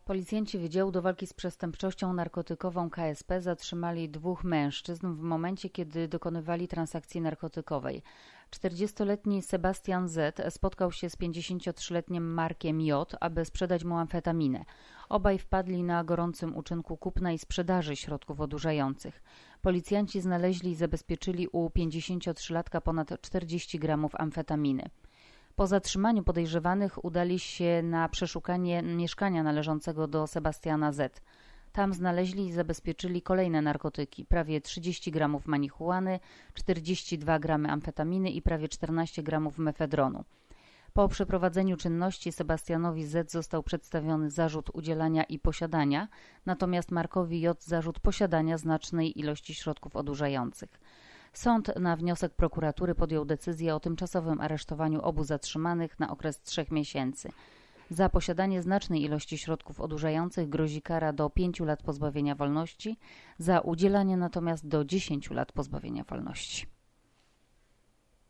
Policjanci Wydziału do Walki z Przestępczością Narkotykową KSP zatrzymali 2 mężczyzn w momencie, kiedy dokonywali transakcji narkotykowej. 40-letni Sebastian Z. spotkał się z 53-letnim Markiem J., aby sprzedać mu amfetaminę. Obaj wpadli na gorącym uczynku kupna i sprzedaży środków odurzających. Policjanci znaleźli i zabezpieczyli u 53-latka ponad 40 gramów amfetaminy. Po zatrzymaniu podejrzewanych udali się na przeszukanie mieszkania należącego do Sebastiana Z. Tam znaleźli i zabezpieczyli kolejne narkotyki, prawie 30 gramów marihuany, 42 gramy amfetaminy i prawie 14 gramów mefedronu. Po przeprowadzeniu czynności Sebastianowi Z został przedstawiony zarzut udzielania i posiadania, natomiast Markowi J zarzut posiadania znacznej ilości środków odurzających. Sąd na wniosek prokuratury podjął decyzję o tymczasowym aresztowaniu obu zatrzymanych na okres 3 miesięcy. Za posiadanie znacznej ilości środków odurzających grozi kara do 5 lat pozbawienia wolności, za udzielanie natomiast do 10 lat pozbawienia wolności.